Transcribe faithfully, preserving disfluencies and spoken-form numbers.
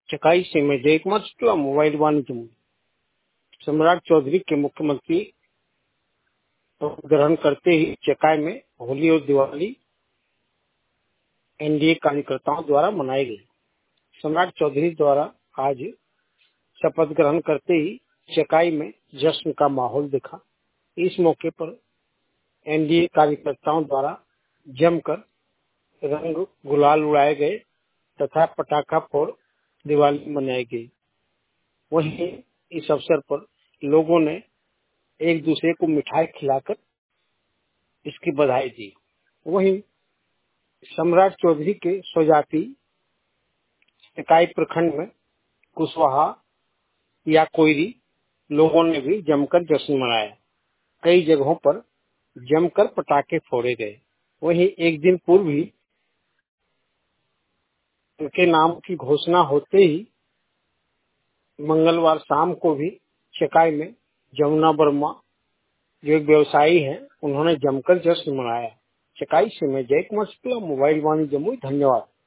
चकाई से मैं जय कुमार शुक्ला, मोबाइल वाणिज्य मंत्री। सम्राट चौधरी के मुख्यमंत्री ग्रहण करते ही चकाई में होली और दिवाली एनडीए कार्यकर्ताओं द्वारा मनाई गई। सम्राट चौधरी द्वारा आज शपथ ग्रहण करते ही चकाई में जश्न का माहौल दिखा। इस मौके पर एनडीए कार्यकर्ताओं द्वारा जमकर रंग गुलाल उड़ाए गए तथा पटाखा फोड़ दिवाली मनाई गई। वहीं इस अवसर पर लोगों ने एक दूसरे को मिठाई खिलाकर इसकी बधाई दी। वहीं सम्राट चौधरी के स्वजाति चकाई प्रखंड में कुशवाहा या कोयरी लोगों ने भी जमकर जश्न मनाया। कई जगहों पर जमकर पटाखे फोड़े गए। वहीं एक दिन पूर्व ही उनके नाम की घोषणा होते ही मंगलवार शाम को भी चकाई में जमुना वर्मा जो एक व्यवसायी हैं, उन्होंने जमकर जश्न मनाया। चकाई से मैं जय कुमार शुक्ला, मोबाइल वाणिज्य मंत्री। धन्यवाद।